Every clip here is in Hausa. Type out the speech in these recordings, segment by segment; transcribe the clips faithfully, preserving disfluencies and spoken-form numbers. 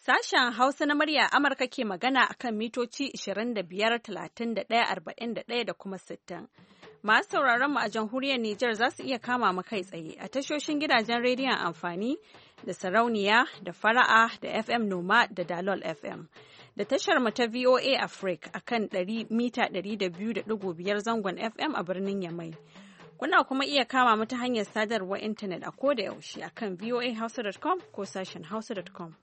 Sashen Hausa na murya Amurka ke magana a kan mitoci ishirin da biyar, talatin da ɗaya, arba'in da ɗaya da kuma sittin. Masu sauraron mu a jamhuriyar Nijar za su iya kama mu kai tsaye a tashoshin gidajen rediyon amfani da sarauniya da fara'a da F M Noma da Dalol F M. Da tashar mu ta V O A Africa a kan mita ɗari da biyu da ɗigo biyar zangon F M a birnin Yamai. Kuna kuma iya kama mu ta hanyar sadarwar intanet a koda yaushe a kan v o a hausa dot com ko sashen hausa dot com.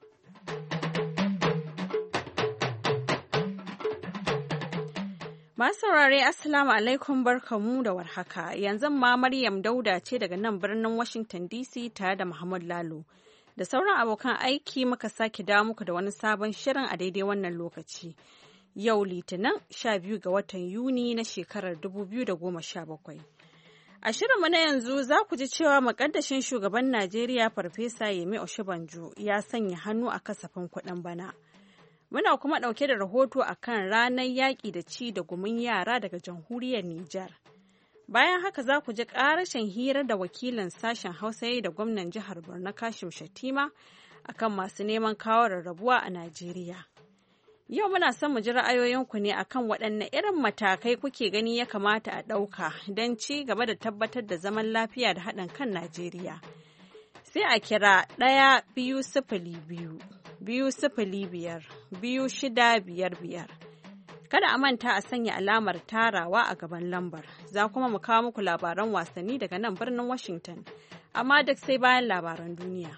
Masu saurare Assalamu alaikum barkamu da warhaka. Yanzu ma Maryam Dauda ce daga nan birnin Washington D C tare da Muhammad Lalo. Da sauran abokan aiki muka sake dawo muku da wani sabon shirin a daidai wannan lokaci. Yau Litinin sha biyu ga watan Yuni na shekarar dubu biyu da goma sha bakwai. A shirinmu na yanzu za ku ji cewa makaddashin shugaban Najeriya Farfesa Yemi Oshibanjo ya sanya hannu a kasafin kuɗin bana. Muna kuma ɗauke da rahoto a kan ranar yaƙi da ci da gumin yara daga jamhuriyar Nijar. Bayan haka za ku ji ƙarashin hirar da wakilin sashen Hausa ya yi da gwamnan jihar Borno Kashim Shattima a kan masu neman kawo rarrabuwa a Najeriya. Yau muna son mu ji ra'ayoyinku ne akan waɗanne irin matakai kuke gani ya kamata a ɗauka don ci gaba da tabbatar da zaman lafiya da haɗin kan Najeriya. Sai a kira ɗaya biyu sifili biyu, biyu sifili biyar, biyu shida biyar biyar. Kada a manta a sanya alamar tarawa a gaban lambar. Za kuma mu kawo muku labaran wasanni daga nan birnin Washington, amma duk sai bayan labaran duniya.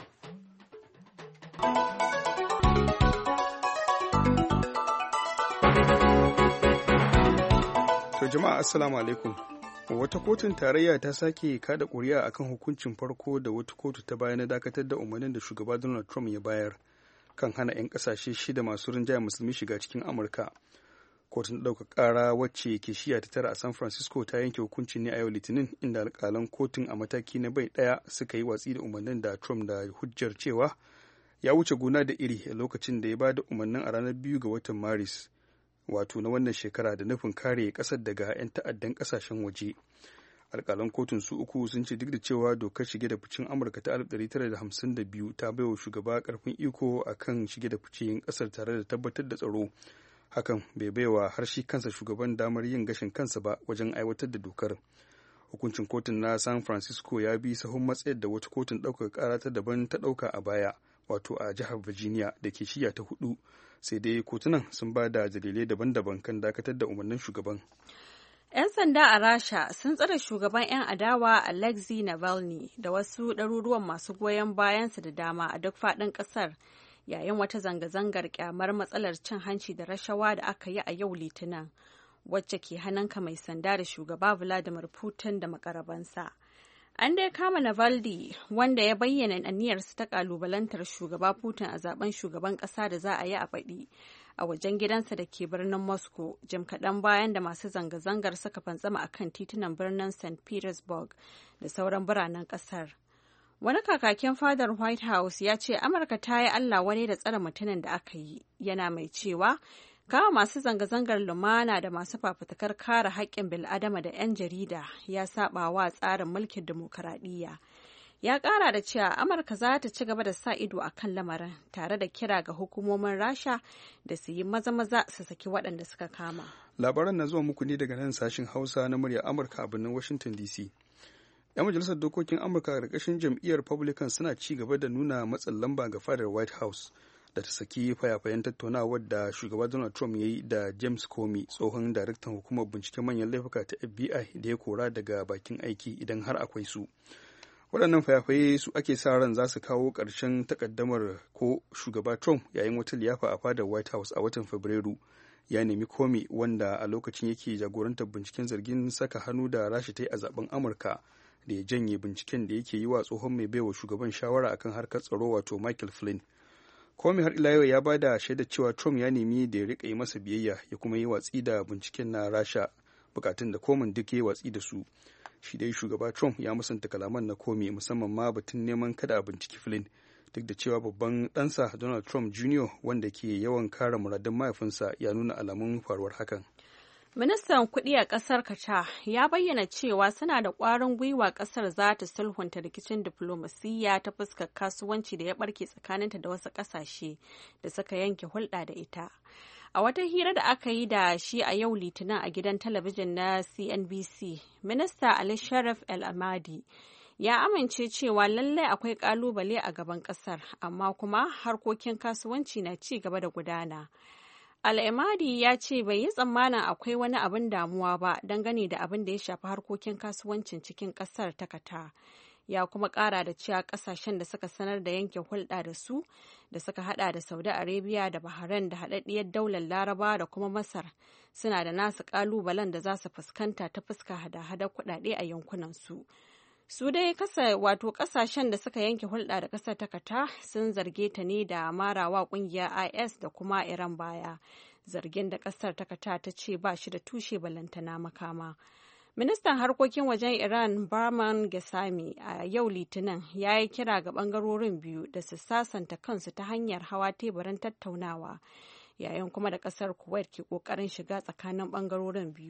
To jama'a assalamu alaikum. Wata kotun tarayya ta sake kada ƙuri'a akan hukuncin farko da wata kotu ta bayar na dakatar da umarnin da shugaba Donald Trump ya bayar kan hana 'yan ƙasashe shida masu rinjaya musulmi shiga cikin Amurka. Kotun ɗauka ƙara wacce ke shiya ta tara a San Francisco ta yanke hukuncin ne a yau Litinin, inda alƙalan kotun a mataki na bai ɗaya suka yi watsi da umarnin da Trump da hujjar cewa ya wuce gona da iri a lokacin da ya ba da umarnin a ranar biyu ga watan Maris. Wato na wannan shekara da nufin kare kasar daga 'yan ta'addan kasashen waje. Alƙalan kotun su uku sun ce duk da cewa dokar shige da ficen Amurka ta alif ɗari tara da hamsin da biyu ta baiwa shugaba karfin iko akan shige da ficen kasar tare da tabbatar da tsaro, hakan bai baiwa har shi kansa shugaban damar yin gashin kansa ba wajen aiwatar da dokar. Hukuncin kotun na San Francisco ya bi sahun matsayar da wata kotun ɗaukar ƙara ta daban ta ɗauka a baya, wato a jihar Virginia da ke shiya ta hudu. Sai dai kotunan sun ba da dalilai daban-daban kan dakatar da umarnin shugaban. 'Yan sanda a Rasha sun tsare shugaban 'yan adawa Alexei Navalny da wasu ɗaruruwan masu goyon bayansa da dama a duk faɗin ƙasar yayin wata zanga-zangar kyamar matsalar cin hanci da rashawa da aka yi a yau Litinin, wacce ke hannunka mai sanda da shugaba Vladimir Putin da makarabansa. An dai kama Navalny, wanda ya bayyana aniyarsa ta kalubalantar shugaba Putin a zaben shugaban ƙasa da za a yi a baɗi a wajen gidansa da ke birnin Moscow, jim kaɗan bayan da masu zanga-zangar suka fantsama a kan titunan birnin Saint Petersburg da sauran biranen ƙasar. Wani kakakin fadar White House ya ce Amurka ta yi Allah wani da tsare mutumin da aka yi, yana mai cewa kawo masu zanga-zangar lumana da masu fafutukar kare haƙƙin bil'adama da 'yan jarida ya saba wa tsarin mulkin dimokuraɗiyya. Ya ƙara da cewa Amurka za ta ci gaba da sa ido a kan lamarin tare da kira ga hukumomin Rasha da su yi maza-maza su saki waɗanda suka kama. Labaran na zuwa muku ne daga nan sashen Hausa na murya Amurka a birnin Washington D C. 'Yan majalisar dokokin Amurka a ƙarƙashin jam'iyyar Republican suna ci gaba da nuna matsin lamba ga fadar White House da ta saki fayafayen tattaunawar da shugaba Donald Trump ya yi da James Comey, tsohon daraktan hukumar binciken manyan laifuka ta F B I da ya kora daga bakin aiki idan har akwai su. Waɗannan fayafaye su ake sa ran za su kawo ƙarshen takaddamar ko shugaba Trump yayin wata liyafa a fadar White House a watan Fabrairu ya nemi Comey, wanda a lokacin yake jagorantar binciken zargin saka hannu da Rasha ta yi a zaben Amurka, da ya janye binciken da yake yi wa tsohon mai baiwa shugaban shawara akan harkar tsaro wato Michael Flynn. Comey har ila yau ya ba da shaidar cewa Trump ya nemi da ya rika yi masa biyayya ya kuma yi watsi da binciken na Rasha, bukatun da Comey duk ya watsi da su. Shi dai shugaba Trump ya musanta kalaman na Comey, musamman ma batun neman kada a binciki Flynn, duk da cewa babban ɗansa Donald Trump Junior wanda ke yawan kare muradun mahaifinsa ya nuna alamun faruwar hakan. Ministan kuɗi a ƙasar Qatar ya bayyana cewa suna da ƙwarin gwiwa ƙasar za ta sulhunta rikicin diflomasiyya ta fuskar kasuwanci da ya ɓarke tsakaninta da wasu ƙasashe da suka yanke hulɗa da ita. A wata hira da aka yi da shi a yau Litinin a gidan talabijin na C N B C, Minista Ali Sharaf El Ahmadi ya amince cewa lallai akwai ƙalubale a gaban ƙasar, amma kuma harkokin kasuwanci na ci gaba da gudana. Al-Ahmadi ya ce bai yi tsammanin akwai wani abin damuwa ba dangane da abin da ya shafi harkokin kasuwancin cikin ƙasar ta Qatar. Ya kuma ƙara da cewa ƙasashen da suka sanar da yanke hulɗa da su da suka hada da Saudi Arabia da Bahrain da haɗaɗɗiyar daular Laraba da kuma Masar suna da nasu ƙalubalen da za su fuskanta ta fuska hada-hadar kuɗaɗe a yankunansu. Su dai kasa wato ƙasashen da suka yanke hulɗa da ƙasar ta Qatar sun zarge ta ne da marawa ƙungiyar I S da kuma Iran baya, zargin da ƙasar ta Qatar ta ce ba shi da tushe balantana makama. Ministan harkokin wajen Iran Barman Ghasemi a yau Litinin ya yi kira ga bangarorin biyu da su sasanta kansu ta hanyar hawa teburin tattaunawa, yayin kuma da kasar Kuwait ke kokarin shiga tsakanin bangarorin biyu.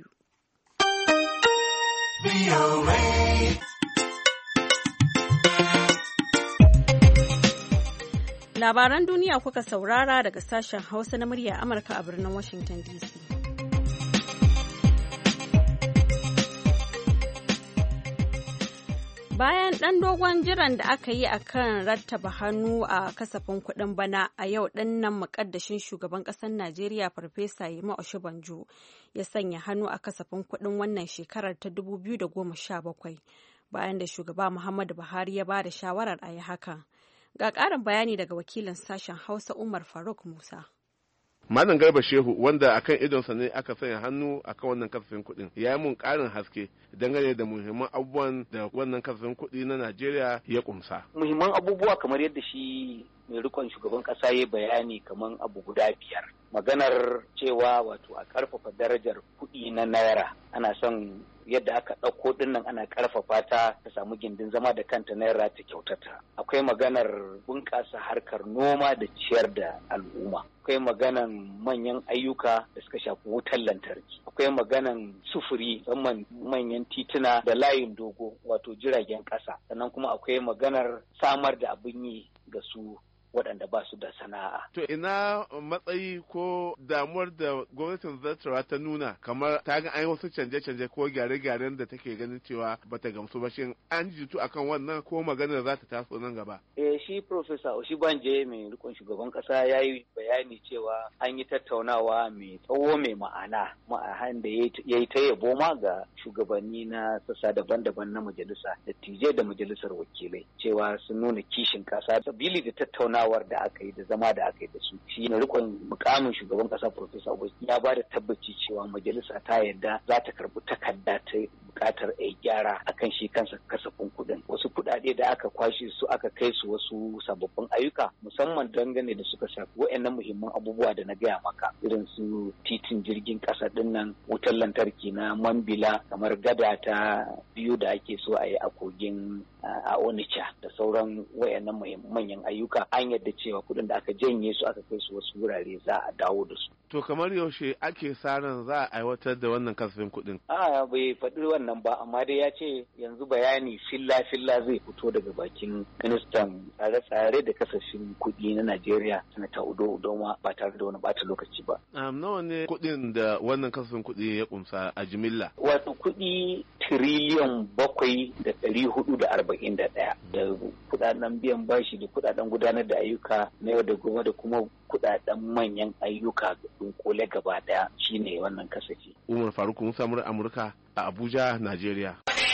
Labaran duniya kuka saurara daga sashen Hausa na murya Amurka a birnin Washington D C. Bayan ɗan dogon jiran da aka yi a kan rattaba hannu a kasafin kuɗin bana a yau ɗin nan muƙaddashin shugaban ƙasar Najeriya Farfesa Yemi Osibanjo ya sanya hannu a kasafin kuɗin wannan shekarar ta dubu biyu da goma sha bakwai bayan da shugaba Muhammadu Buhari ya ba da shawarar a yi hakan. Ga ƙarin bayani daga wakilin sashen Hausa Umar Faruk Musa. Malam Garba Shehu wanda akan idonsa ne aka sanya hannu akan wannan kasafin kuɗin ya yi mun ƙarin haske dangane da muhimman abubuwan da wannan kasafin kuɗi na Najeriya ya kumsa. Muhimman abubuwa kamar yadda shi mai rikon shugaban ƙasa ya bayani kamar abu guda biyar. Maganar cewa wato a ƙarfafa darajar kuɗi na naira, ana son yadda aka ɗauko ɗinnan ana ƙarfafa ta ta samu gindin zama da kanta naira ta kyautata. Akwai maganar bunƙasa harkar noma da ciyar da al'umma. Akwai maganan manyan ayyuka da suka shafi wutar lantarki. Akwai maganan sufuri, musamman manyan tituna da layin dogo wato jiragen ƙasa. Sannan kuma akwai maganar samar da abin yi ga su waɗanda ba su da sana'a. To ina matsayi ko damuwar da gwamnatin zartarwa ta nuna kamar ta ga an yi wasu canje-canje ko gyare-gyaren da take ganin cewa bata gamsu ba, shin an jitu akan wannan ko maganar za ta taso nan gaba? Eh shi Profesa Oshibanje mai rikon shugaban kasa ya yi bayani cewa an yi tattaunawa mai tsawo mai ma'ana ma'ahan da ya yi ta yabo ma ga shugabanni na sassa daban-daban na majalisa dattijai da majalisar wakilai cewa sun nuna kishin kasa sabili da tattaunawa da aka yi da zama da aka yi da su. Shi na rikon mukamin shugaban kasa Profesa Obasanjo ya ba da tabbaci cewa majalisa ta yarda za ta karbi takarda ta bukatar a gyara akan shi kansa kasafin kuɗin. Wasu kuɗaɗe da aka kwashe su aka kai su wasu sababbin ayyuka musamman dangane da suka shafi wa'annan muhimman abubuwa da na gaya maka irin su titin jirgin ƙasa ɗin nan, wutar lantarki na Mambila, kamar gada ta biyu da ake so a yi a kogin a Onitsha da sauran wa'annan manyan ayyuka. An yadda cewa kuɗin da aka janye su aka kai su wasu wurare za a dawo da su. To kamar yaushe ake sa ran za a aiwatar da wannan kasafin kuɗin? A bai faɗi wannan ba, amma dai ya ce yanzu bayani filla-filla zai fito daga bakin ministan tsare-tsare da kasafin kuɗi na Najeriya, Sanata Udo Udoma, ba tare da wani ɓata lokaci ba. Um, nawa ne kuɗin da wannan kasafin kuɗi ya kumsa a jimilla? Wato kuɗi tiriliyan bakwai da ɗari hudu da arba'in da ɗaya da kuɗaɗen biyan bashi da kuɗaɗen gudanar da ayyuka na yau da gobe da kuma kuɗaɗen manyan ayyuka dunkule gaba ɗaya shine wannan kasafi. Umar Faruk Musa Amurka a Abuja, Najeriya.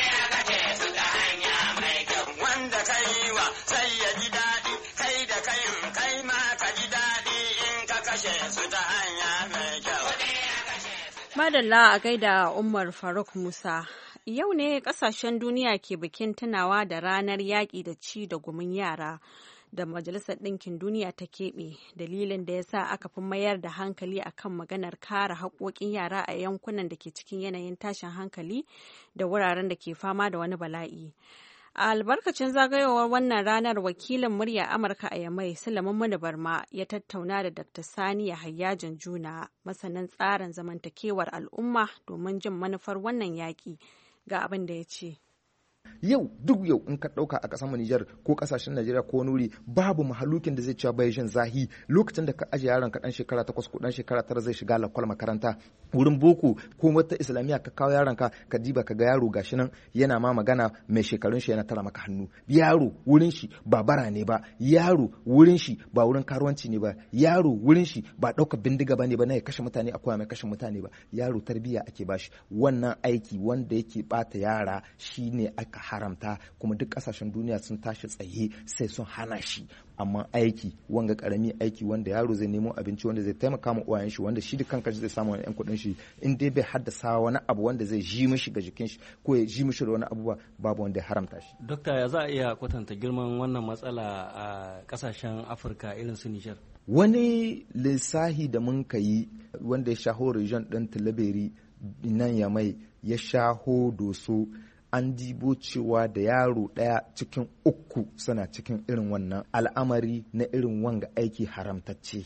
Wanda kai wa sai ya ji daɗi, kai da kai kai ma ka ji daɗi in ka kashe su ta hanya mai kyau. Madalla a gaida Umar Faruk Musa. Yau ne kasashen duniya ke bikin tunawa da ranar yaƙi da ci da gumin yara da Majalisar Ɗinkin Duniya ta keɓe, dalilin da ya sa aka fi mayar da hankali akan maganar kare haƙoƙin yara a yankunan da ke cikin yanayin tashin hankali da wuraren da ke fama da wani bala'i. A albarkacin zagayowar wannan ranar wakilin murya Amurka a Yamai Sulaiman Muni Barma ya tattauna da Doctor Sani Yahaya Janjuna masanin tsarin zamantakewar al'umma domin jin manufar wannan yaƙi ga abin da ya ce. Yau duk yau in ka ɗauka a ƙasar Nijar ko ƙasashen Najeriya ko nuri babu mahalukin da zai cewa bai jin zahi lokacin da ka aje yaron ka ɗan shekara takwas ko ɗan shekara tara zai shiga lakwal makaranta wurin boko ko wata islamiyya ka kawo yaron ka ka diba ka ga yaro gashi nan yana ma magana mai shekarun shi yana tara maka hannu. Yaro wurin shi ba bara ne ba, yaro wurin shi ba wurin karuwanci ne ba, yaro wurin shi ba ɗaukar bindiga ba ne ba na ya kashe mutane a koya mai kashe mutane ba, yaro tarbiyya ake bashi. Wannan aiki wanda yake bata yara shine aka haramta kuma duk kasashen duniya sun tashi tsaye sai sun hana shi. Amma aiki wanga karami aiki wanda yaro zai nemo abinci wanda zai taimaka ma uwayen shi wanda shi da kanka zai samu wani yan kudin shi in dai bai haddasa wani abu wanda zai ji mishi ga jikin shi ko ya ji mishi da wani abu babu wanda ya haramta shi. Dokta, ya za a iya kwatanta girman wannan matsala a kasashen Afirka irin su Nijar? Wani lissahi da mun yi wanda ya shaho region din Tilaberi nan ya mai ya shaho Doso, an dibo cewa da yaro ɗaya cikin uku suna cikin irin wannan al'amari na irin wanga aiki haramtacce.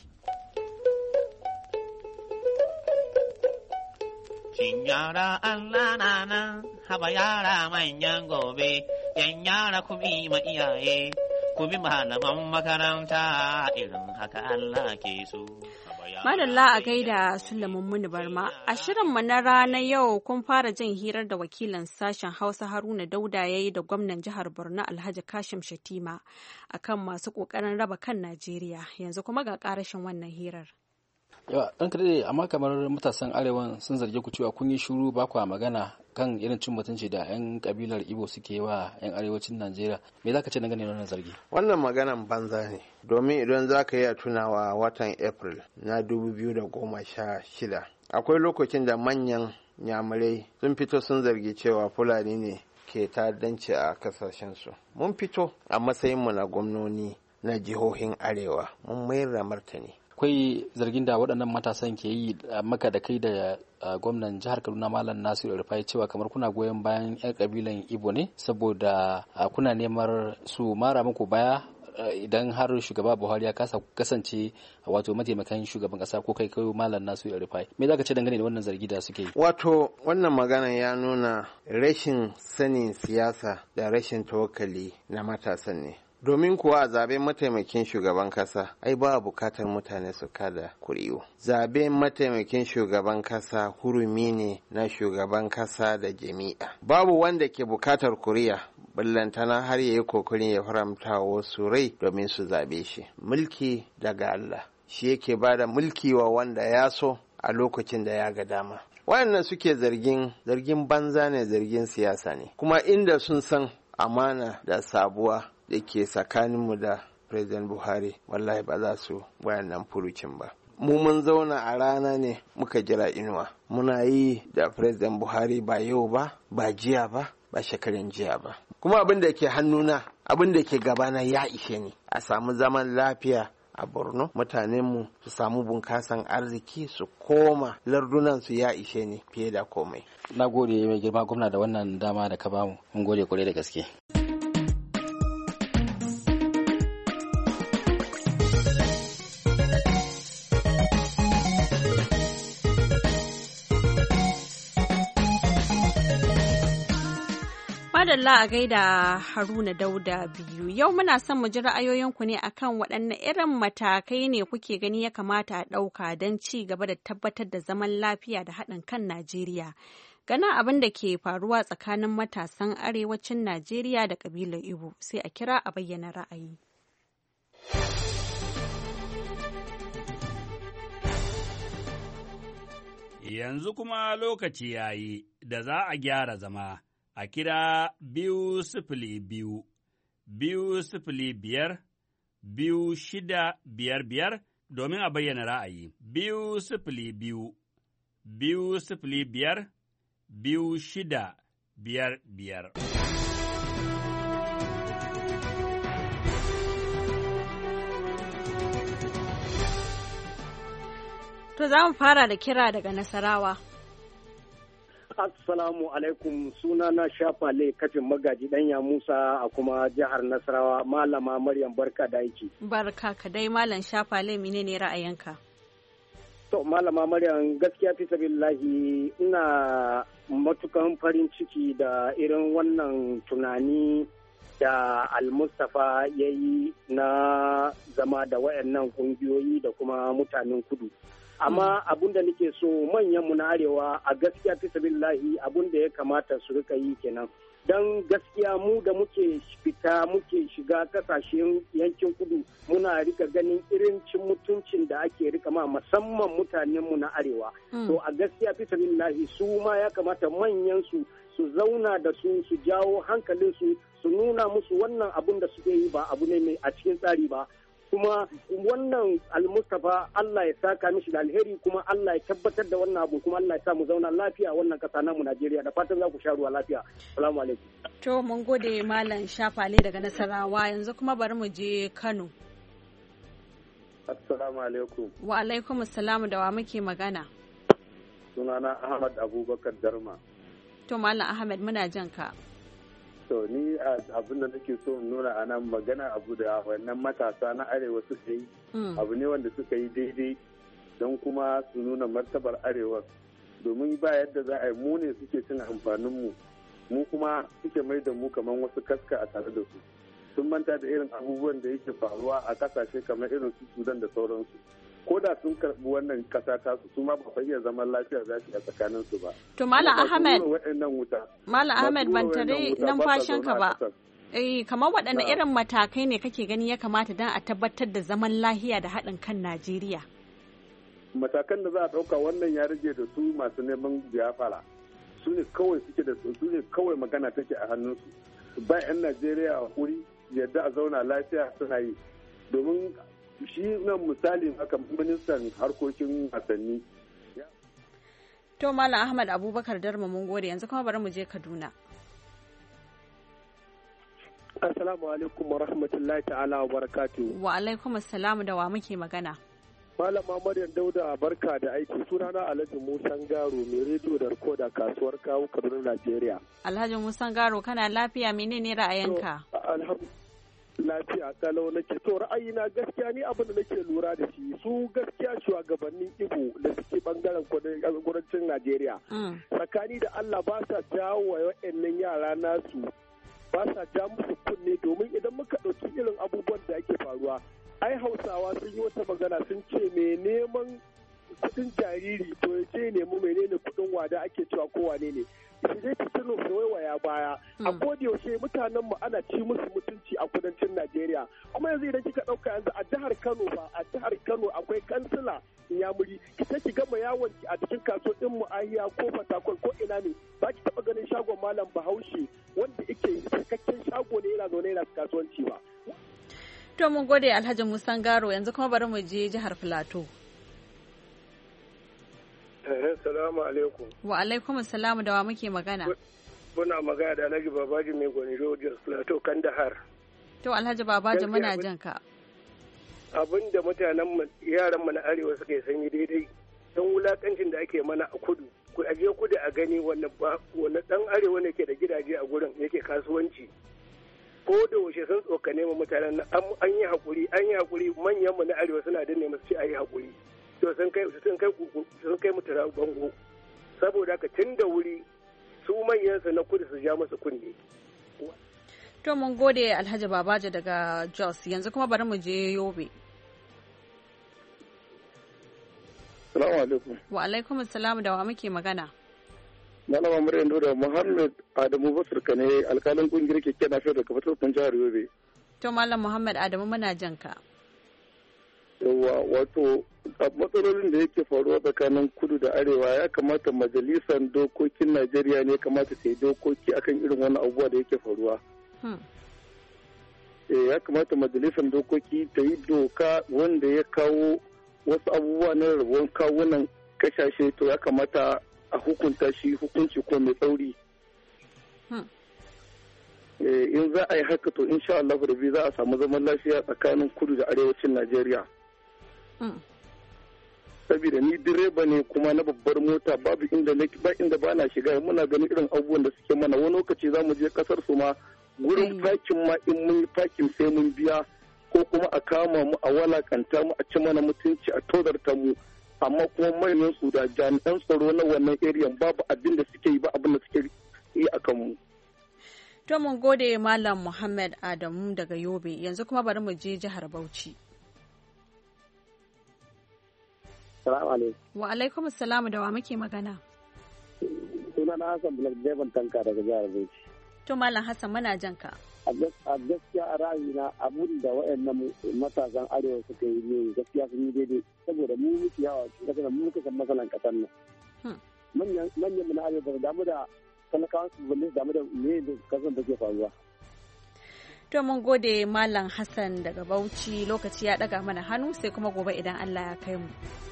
Shin yara Allah na nan haba yara manyan gobe, yan yara ku bi ma iyaye, ku bi malaman makaranta irin haka Allah ke so. Madalla a gaida Sulaiman Muni Barma. A shirinmu na rana yau kun fara jin hirar da wakilin sashen Hausa Haruna Dauda ya yi da gwamnan jihar Borno Alhaji Kashim Shatima akan masu ƙoƙarin raba kan Najeriya. Yanzu kuma ga ƙarashin wannan hirar. Yawa, ɗan kadai amma kamar matasan arewan sun zarge ku cewa kun yi shiru ba kwa magana kan irin cin mutunci da 'yan kabilar Igbo suke wa 'yan arewacin Najeriya. Me za ka ce dangane da wannan zargi? Wannan maganan banza ne, domin idan za ka yi a tunawa watan April na dubu biyu da goma sha shida, akwai lokacin da manyan nyamurai sun fito sun zargi cewa Fulani ne ke ta'addanci a kasashensu. Mun fito a matsayinmu na gwamnoni na jihohin Arewa, mun mayar da martani. Akwai zargin da waɗannan matasan ke yi maka da kai da gwamnan jihar Kaduna Malam Nasiru Rufai cewa kamar kuna goyon bayan 'yan kabilan Igbo ne saboda kuna neman su mara muku baya idan har shugaba Buhari ya kasa kasance wato mataimakan shugaban kasa ko kai kai Malam Nasiru Rufai. Me za ka ce dangane da wannan zargi da suke yi? Wato wannan magana ya nuna rashin sanin siyasa da rashin tawakkali na matasan ne. Domin kuwa a zaben mataimakin shugaban kasa ai ba bukatar mutane su kada kuri'u. Zaben mataimakin shugaban kasa hurumi ne na shugaban kasa da jami'a. Babu wanda ke bukatar kuri'a ballantana har yayi kokarin ya faramta wasu rai domin su zabe shi. Mulki daga Allah shi yake bada mulki wa wanda ya so a lokacin da ya ga dama. Wayannan suke zargin zargin banza ne, zargin siyasa ne. Kuma inda sun san amana da sabuwa da ke tsakaninmu da President Buhari wallahi ba za su wayannan furucin ba. Mu mun zauna a rana ne muka jira inuwa. Muna yi da President Buhari ba yau ba, ba jiya ba, ba shekarun jiya ba. Kuma abin da ke hannuna, abin da ke gabana ya ishe ni. A samu zaman lafiya a Borno, mutanenmu su samu bunkasan arziki su koma lardunan su ya ishe ni fiye da komai. Na gode mai girma gwamna da wannan dama da ka bamu. Mun gode kwarai da gaske. Madalla a gaida Haruna Dauda biyu. Yau muna son mu ji ra'ayoyinku ne akan waɗanne irin matakai ne kuke gani ya kamata a ɗauka don ci gaba da tabbatar da zaman lafiya da haɗin kan Najeriya. Ganin abin da ke faruwa tsakanin matasan arewacin Najeriya da ƙabilar Igbo, sai a kira a bayyana ra'ayi. Yanzu kuma lokaci ya yi da za a gyara zama. A kira biyu sifili biyu, biyu sifili biyar, biyu shida biyar biyar domin a bayyana ra'ayi. Biyu sifili biyu, biyu sifili biyar, biyu shida biyar biyar. To za mu fara da kira daga Nasarawa. Assalamu alaikum, suna na Shafale kafin magaji ɗanya Musa a kuma jihar Nasarawa. Malama Maryam barka da aiki. Barka ka dai Malam Shafale, menene ra'ayinka? To Malama Maryam, gaskiya fi sabillahi ina matukan farin ciki da irin wannan tunani da Al-Mustapha ya yi na zama da wayannan kungiyoyi da kuma mutanen kudu. Amma abun da nake so manyanmu na arewa a gaskiya fi sabillahi abun da ya kamata su rika yi kenan. Don gaskiya mu da muke fita muke shiga kasashen yankin kudu muna rika ganin irin cin mutuncin da ake rika ma musamman mutanenmu na arewa. To a gaskiya fi sabillahi su ma ya kamata manyan su su zauna da su su jawo hankalin su su nuna musu wannan abun da suke yi ba abu ne mai a cikin tsari ba. Kuma wannan Al-Mustapha Allah ya saka mishi da alheri kuma Allah ya tabbatar da wannan abu kuma Allah ya sa mu zauna lafiya a wannan kasa namu Najeriya da fatan za ku sha ruwa lafiya. Assalamu alaikum. To mun gode Malam Shafale daga Nasarawa, yanzu kuma bari mu je Kano. Assalamu alaikum. Wa alaikum assalam, da wa muke magana? Sunana Ahmad Abubakar Darma. To Malam Ahmad muna jan ka. To ni abin da nake so in nuna a nan magana abu da wannan matasa na arewa suka yi abu ne wanda suka yi daidai don kuma su nuna martabar arewa domin ba yadda za a yi mu ne suke cin amfaninmu mu kuma suke mai da mu kamar wasu kaska a tare da su sun manta da irin abubuwan da yake faruwa a kasashe kamar irin su Sudan da sauransu ko da sun karbi wannan kasa ta su ma ba iya zaman lafiya za su a tsakanin su ba. To Malam Ahmed, Malam Ahmed ban tare numfashin ka ba. Eh kamar waɗanne irin matakai ne kake gani ya kamata don a tabbatar da zaman lafiya da haɗin kan Najeriya? Matakan da za a ɗauka wannan ya rage da su masu neman biyafara. Su ne kawai suke da su ne kawai magana take a hannunsu. Ba 'yan Najeriya a hakuri yadda a zauna lafiya suna yi. Domin shi nan misali haka ministan harkokin wasanni. To Malam Ahmad Abubakar Darma mun gode, yanzu kuma bari mu je Kaduna. Assalamu alaikum wa rahmatullahi ta'ala wa barakatuhu. Wa alaikum assalamu, da wa muke magana? Malama Maryam Dauda barka da aiki, sunana Alhaji Musa Garo mai rediyo da rikoda kasuwar kawo Kaduna Najeriya. Alhaji Musa Garo kana lafiya, menene ra'ayinka? Alhamdulillah. Lafiya kalau nake to ra'ayina gaskiya ni abin da nake lura da shi su gaskiya shugabannin Igbo da suke bangaren kudancin Najeriya tsakani da Allah ba sa jawo wa wa'annan yara nasu ba sa ja musu kunne domin idan muka ɗauki irin abubuwan da ake faruwa ai Hausawa sun yi wata magana sun ce me neman kuɗin jariri to ya je nemi menene kuɗin wada ake cewa ko wane ne su dai fitino su waiwaya baya a yaushe mutanen mu ana ci musu mutunci a kudancin Najeriya kuma yanzu idan kika dauka yanzu a jihar Kano fa a jihar Kano akwai kansila Inyamuri kita ki gama yawon a cikin kasuwar mu Ahiya ko Fatakwal ko ina ne ba ki taba ganin shagon Malam Bahaushe wanda yake cikakken shago ne yana zaune yana kasuwanci ba. To mun gode Alhaji Musa Garo, yanzu kuma bari mu je jihar Filato. Assalamu alaikum. Wa alaikum assalamu, da wa muke magana? Muna magana da Alhaji Babaji mai gwani Rogers Plateau Kandahar. To Alhaji Babaji muna jan ka. Abin da mutanen yaran mu na arewa suka yi sanyi daidai don wulakancin da ake mana a kudu. Ku aje kudu a gani wannan wannan dan arewa ne ke da gidaje a gurin yake kasuwanci. Ko da washe sun tsokane mu mutanen an yi hakuri an yi hakuri manyan mu na arewa suna danne musu ci ayi hakuri. To sun kai sun kai sun kai mutara bango saboda haka tun da wuri su manyansa na kudu su ja masa kunne. To mun gode Alhaji Babaji daga Jos, yanzu kuma bari mu je Yobe. Assalamu alaikum. Wa alaikum assalam, da wa muke magana? Malama Maryam Dauda Muhammad Adamu Basir Kane alkalin kungiyar keke na daga Fatakun jihar Yobe. To Malam Muhammad Adamu muna jan ka. Yawwa wato matsalolin da yake faruwa tsakanin kudu da arewa ya kamata majalisar dokokin Najeriya ne kamata ta yi dokoki akan irin wannan abubuwa da yake faruwa. Ya kamata majalisar dokoki ta yi doka wanda ya kawo wasu abubuwa na rabuwan kawunan kashashe to ya kamata a hukunta shi hukunci ko mai tsauri. In za a yi haka to insha Allah rabi za a samu zaman lafiya tsakanin kudu da arewacin Najeriya. saboda ni direba ne kuma na babbar mota babu inda ba inda ba na shiga muna ganin irin abubuwan da suke mana wani lokaci za mu je kasar su ma gurin fakin ma in mun yi fakin sai mun biya ko kuma a kama mu a walakanta mu a ci mana mutunci a tozarta mu amma kuma manyan su da jami'an tsaro na wannan area babu abin da suke yi ba abin da suke yi a kanmu. To mun gode Malam Muhammad Adamu daga Yobe yanzu kuma bari mu je jihar Bauchi. Salamu alaikum. Wa alaikum salamu da wa muke magana? Suna na Hassan Black Devon Tanka daga jihar Bauchi. To Malam Hassan muna jan ka. A gaskiya a ra'ayina abun da waɗannan matasan arewa suka yi ne gaskiya sun yi daidai saboda mu muke yawa cikin mu muka san matsalan kasar nan. Manyan manyan na arewa ba damu da talakawa su balle damu da me da kasar da ke faruwa. To mun gode Malam Hassan daga Bauchi lokaci ya daga mana hannu sai kuma gobe idan Allah ya kai mu.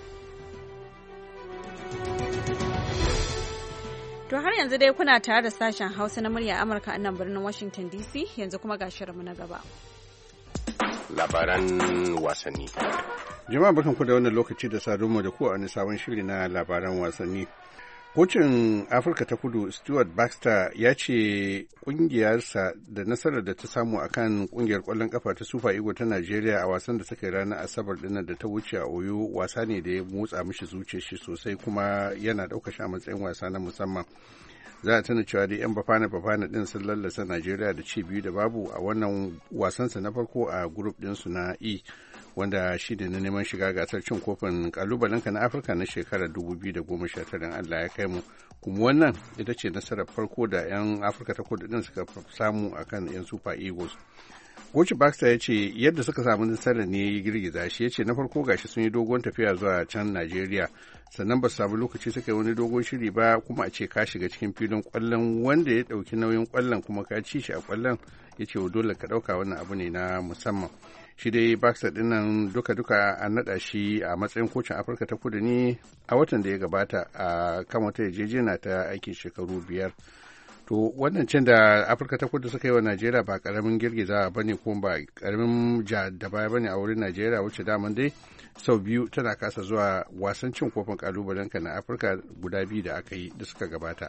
To har yanzu dai kuna tare da sashen Hausa na murya Amurka a nan birnin Washington D C yanzu kuma ga shirinmu na gaba. Labaran wasanni. Jama'a barkanku da wannan lokaci da sadonmu da ku a wani sabon shiri na labaran wasanni. Kocin Afirka ta Kudu Stuart Baxter ya ce kungiyarsa da nasarar da ta samu a kan kungiyar kwallon kafa ta Super Eagles ta Najeriya a wasan da suka yi ranar Asabar dinnan da ta wuce a Oyo wasa ne da ya motsa mishi zuciyar shi sosai kuma yana ɗaukar shi a matsayin wasa na musamman. Za a tuna cewa da 'yan bafana bafana din sun lallasa Najeriya da ci biyu da babu a wannan wasansa na farko a group ɗinsu na E. wanda shi ne na neman shiga gasar cin kofin kalubalenka na Afirka na shekarar dubu biyu da goma sha tara Allah ya kai mu. Kuma wannan ita ce nasarar farko da 'yan Afirka ta kudu din suka samu akan 'yan Super Eagles. Coach Baxter ya ce yadda suka samu nasarar ne ya girgiza shi ya ce na farko gashi sun yi dogon tafiya zuwa can Najeriya sannan ba su samu lokaci suka yi wani dogon shiri ba kuma a ce ka shiga cikin filin kwallon wanda ya ɗauki nauyin kwallon kuma ka ci shi a kwallon ya ce dole ka ɗauka wannan abu ne na musamman. Shi dai Baxter din nan duka-duka an naɗa shi a matsayin kocin Afirka ta kudu ne a watan da ya gabata a kan wata yarjejena ta aikin shekaru biyar. To wannan cin da Afirka ta kudu suka yi wa Najeriya ba karamin girgiza ba ne kuma ba karamin ja da baya ba ne a wurin Najeriya wacce daman dai sau biyu tana kasa zuwa wasan cin kofin kalubalenka na Afirka guda biyu da aka yi da suka gabata.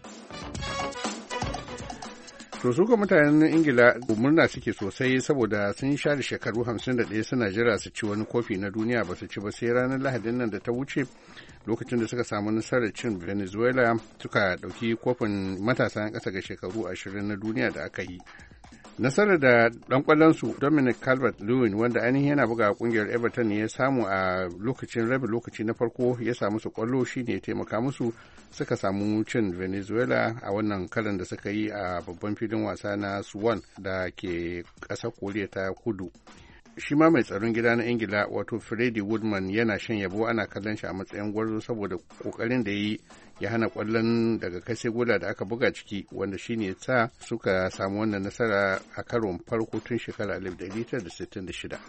To su ga mutanen Ingila murna suke sosai saboda sun share shekaru hamsin da ɗaya suna jira su ci wani kofi na duniya ba su ci ba sai ranar Lahadin nan da ta wuce lokacin da suka samu nasarar cin Venezuela suka ɗauki kofin matasa ƙasa ga shekaru ashirin na duniya da aka yi. Nasarar da ɗan ƙwallonsu Dominic Calvert-Lewin wanda ainihin yana buga ƙungiyar Everton ya samu a lokacin rabin lokaci na farko ya samu su ƙwallo shi ne ya taimaka musu suka samu cin Venezuela a wannan karan da suka yi a babban filin wasa na Swan da ke ƙasar Koriya ta Kudu. Shi ma mai tsaron gida na Ingila wato Freddie Woodman yana shan yabo ana kallon shi a matsayin gwarzo saboda kokarin da ya yi ya hana kwallon daga kashe gola da aka buga ciki wanda shi ne sa suka samu wannan nasara a karon farko tun shekarar alif ɗari tara da sittin da shida.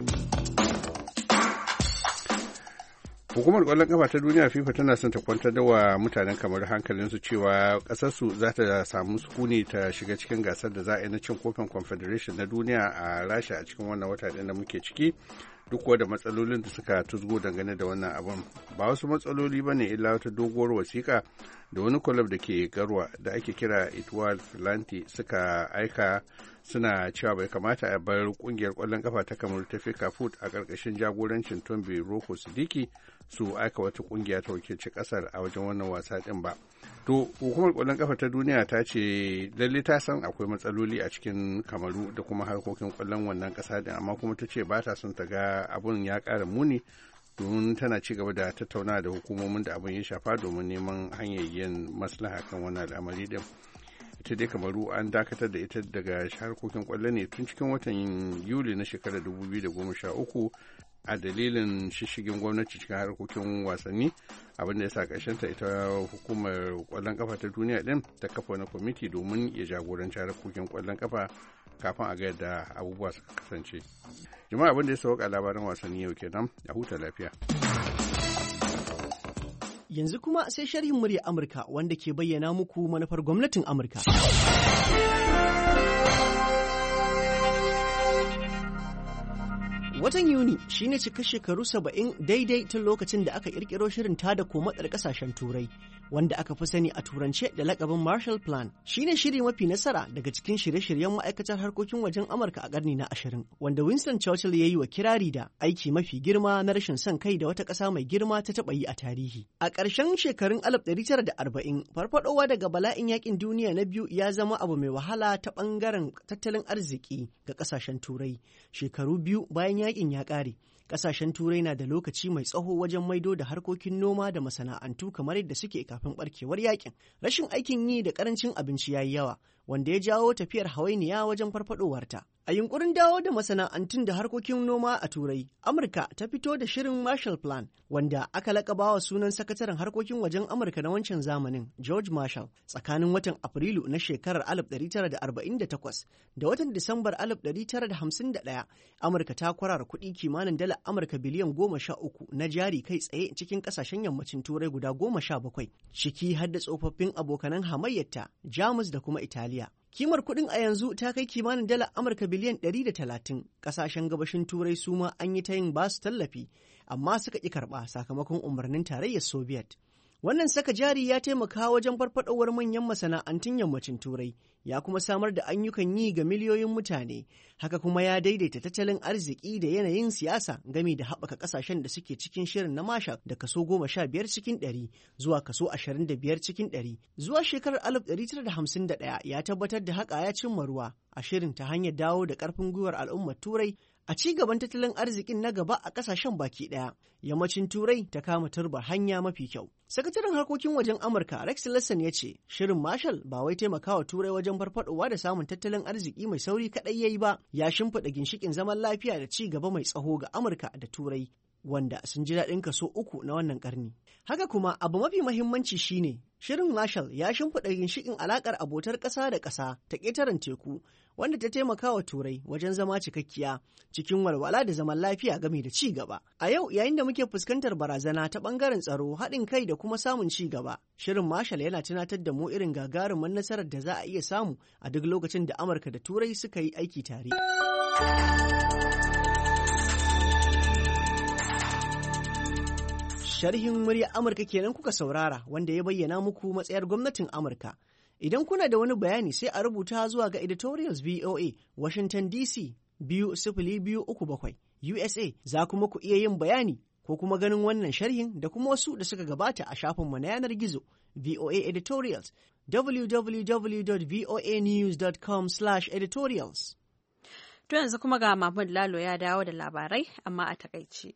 Hukumar ƙwallon ƙafa ta duniya FIFA tana son ta kwantar da wa mutanen kamar hankalinsu cewa ƙasarsu za ta samu sukuni ta shiga cikin gasar da za a yi na cin kofin Confederation na duniya a Rasha a cikin wannan wata ɗin da muke ciki duk da matsalolin da suka tuzgo dangane da wannan abun. Ba wasu matsaloli ba ne illa wata doguwar wasiƙa da wani kwalab da ke Garwa da ake kira Etoile Filanti suka aika suna cewa bai kamata a bar kungiyar kwallon kafa ta kamar ta Fika Food a ƙarƙashin jagorancin Tombe Roko Sidiki su aika wata kungiya ta wakilci ƙasar a wajen wannan wasa ɗin ba. To hukumar kwallon kafa ta duniya ta ce lalle ta san akwai matsaloli a cikin Kamaru da kuma harkokin kwallon wannan ƙasa ɗin amma kuma ta ce ba ta son ta ga abun ya ƙara muni domin tana ci gaba da tattaunawa da hukumomin da abin ya shafa domin neman hanyar yin maslaha kan wannan al'amari ɗin. Ita dai Kamaru an dakatar da ita daga harkokin kwallo ne tun cikin watan Yuli na shekarar dubu biyu da goma sha uku a dalilin shishigin gwamnati cikin harkokin wasanni abin da ya sa ƙarshenta ita hukumar kwallon kafa ta duniya din ta kafa wani kwamiti domin ya jagoranci harkokin kwallon kafa kafin a ga yadda abubuwa suka kasance. Jama'a abin da ya sauka labaran wasanni yau kenan a huta lafiya. Yanzu kuma sai sharhin murya Amurka wanda ke bayyana muku manufar gwamnatin Amurka. Watan Yuni shine cika shekaru saba'in daidai tun lokacin da aka kirkiro shirin tada komatsar kasashen Turai, wanda aka fi sani a turance da lakabin Marshall Plan. Shine shiri mafi nasara daga cikin shirye-shiryen ma'aikatar harkokin wajen Amurka a ƙarni na ashirin, wanda Winston Churchill ya yi wa kirari da aiki mafi girma na rashin son kai da wata ƙasa mai girma ta taɓa yi a tarihi. A ƙarshen shekarun alif ɗari tara da arba'in, farfadowa daga bala'in yakin duniya na biyu ya zama abu mai wahala ta ɓangaren tattalin arziki ga ƙasashen Turai. Shekaru biyu bayan yakin ya ƙare, ƙasashen Turai na da lokaci mai tsaho wajen maido da harkokin noma da masana'antu kamar yadda suke kafin barkewar yakin. Rashin aikin yi da ƙarancin abinci ya yi yawa, wanda ya jawo tafiyar hawainiya wajen farfadowarta. A yunkurin dawo da masana'antun da harkokin noma a Turai, Amurka ta fito da shirin Marshall Plan, wanda aka laƙaba wa sunan sakataren harkokin wajen Amurka na wancan zamanin, George Marshall, tsakanin watan Afrilu na shekarar alif ɗari tara da arba'in da takwas da watan Disambar alif ɗari tara da hamsin da ɗaya. Amurka ta kwarara kuɗi kimanin dala Amurka biliyan goma sha uku na jari kai tsaye cikin ƙasashen yammacin Turai guda goma sha bakwai, ciki har da tsofaffin abokanan hamayyarta, Jamus da kuma Italiya. Kimar kuɗin a yanzu ta kai kimanin dala Amurka biliyan ɗari da talatin. Ƙasashen gabashin Turai su ma an yi ta yin basu tallafi, amma suka ƙi karɓa sakamakon umarnin tarayyar Soviet. Wannan saka jari ya taimaka wajen farfadowar manyan masana'antun yammacin Turai, ya kuma samar da ayyukan yi ga miliyoyin mutane, haka kuma ya daidaita tattalin arziki da yanayin siyasa gami da haɓaka ƙasashen da suke cikin shirin na Marshall da kaso goma sha biyar cikin ɗari zuwa kaso ashirin da biyar cikin ɗari. Zuwa shekarar alif ɗari tara da hamsin da ɗaya ya tabbatar da haka ya cimma ruwa a shirin ta hanyar dawo da ƙarfin gwiwar al'ummar Turai a ci gaban tattalin arzikin na gaba a ƙasashen baki ɗaya. Yammacin Turai ta kama turbar hanya mafi kyau. Sakataren harkokin wajen Amurka Rex Tillerson ya ce, shirin Marshall ba wai taimakawa Turai wajen farfadowa da samun tattalin arziki mai sauri kaɗai yayi ba, ya shimfiɗa ginshiƙin zaman lafiya da ci gaba mai tsaho ga Amurka da Turai, wanda sun ji daɗin kaso uku na wannan ƙarni. Haka kuma abu mafi mahimmanci shine shirin Marshall ya shimfiɗa ginshiƙin alaƙar abotar ƙasa da ƙasa ta ƙetaren teku, wanda ta taimaka wa Turai wajen zama cikakkiya cikin walwala da zaman lafiya game da ci gaba. A yau yayin da muke fuskantar barazana ta ɓangaren tsaro, haɗin kai da kuma samun ci gaba, shirin Marshall yana tunatar da mu irin gagarumin nasarar da za a iya samu a duk lokacin da Amurka da Turai suka yi aiki tare. Sharhin murya Amurka kenan kuka saurara, wanda ya bayyana muku matsayar gwamnatin Amurka. Idan kuna da wani bayani sai a rubuta zuwa ga editorials V O A, Washington D C biyu sifili biyu uku bakwai U S A. Za kuma ku iya yin bayani ko kuma ganin wannan sharhin da kuma wasu da suka gabata a shafinmu na yanar gizo V O A editorials w w w dot voa news dot com slash editorials. To yanzu kuma ga Mahmud Lalo ya dawo da labarai amma a takaice.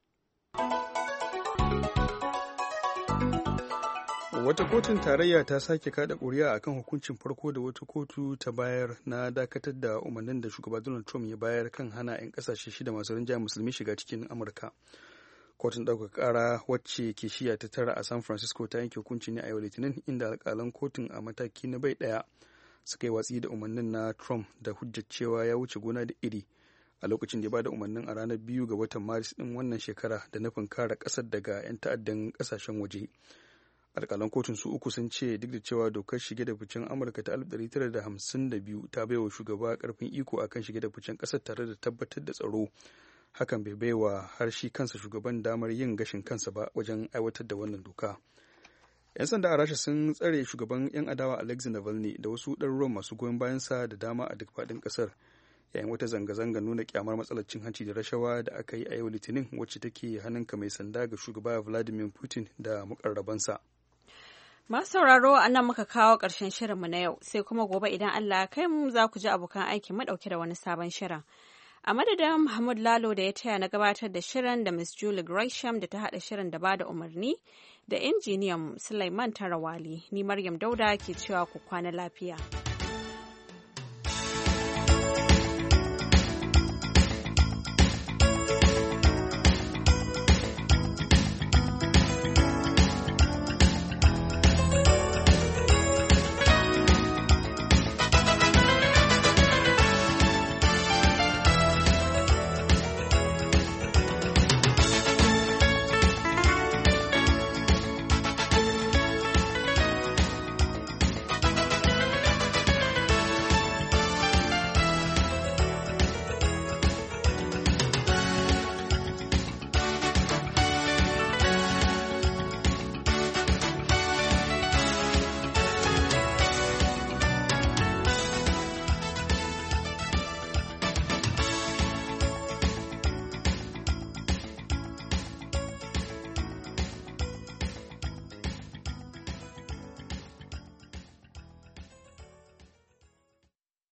Wata kotun tarayya ta sake kada ƙuri'a akan hukuncin farko da wata kotu ta bayar na dakatar da umarnin da shugaba Donald Trump ya bayar kan hana 'yan ƙasashe shida masu rinjaye musulmi shiga cikin Amurka. Kotun ɗaukar ƙara wacce ke shiya ta tara a San Francisco ta yanke hukunci ne a yau Litinin, inda alƙalan kotun a mataki na bai ɗaya suka yi watsi da umarnin na Trump da hujjar cewa ya wuce gona da iri a lokacin da ya bada umarnin a ranar biyu ga watan Maris ɗin wannan shekara da nufin kare ƙasar daga 'yan ta'addan ƙasashen waje. Alƙalan kotun su uku sun ce duk da cewa dokar shige da ficen Amurka ta alif ɗari tara da hamsin da biyu ta baiwa shugaba ƙarfin iko akan shige da ficen ƙasar tare da tabbatar da tsaro, hakan bai baiwa har shi kansa shugaban damar yin gashin kansa ba wajen aiwatar da wannan doka. 'Yan sanda a Rasha sun tsare shugaban 'yan adawa Alexei Navalny da wasu ɗaruruwan masu goyon bayansa da dama a duk faɗin ƙasar, yayin wata zanga-zanga nuna kyamar matsalar cin hanci da rashawa da aka yi a yau Litinin, wacce take hannunka mai sanda ga shugaba Vladimir Putin da mukarrabansa. Masu sauraro a nan muka kawo ƙarshen shirinmu na yau, sai kuma gobe idan Allah ya kai mu za ku ji abokan aiki madauke da wani sabon shirin. A madadin Muhammad Lalo da ya taya na gabatar da shirin, da Miss Julie Gresham da ta haɗa shirin da bada umarni, da injiniyan Sulaiman Tarawali, ni Maryam Dauda ke cewa ku kwana lafiya.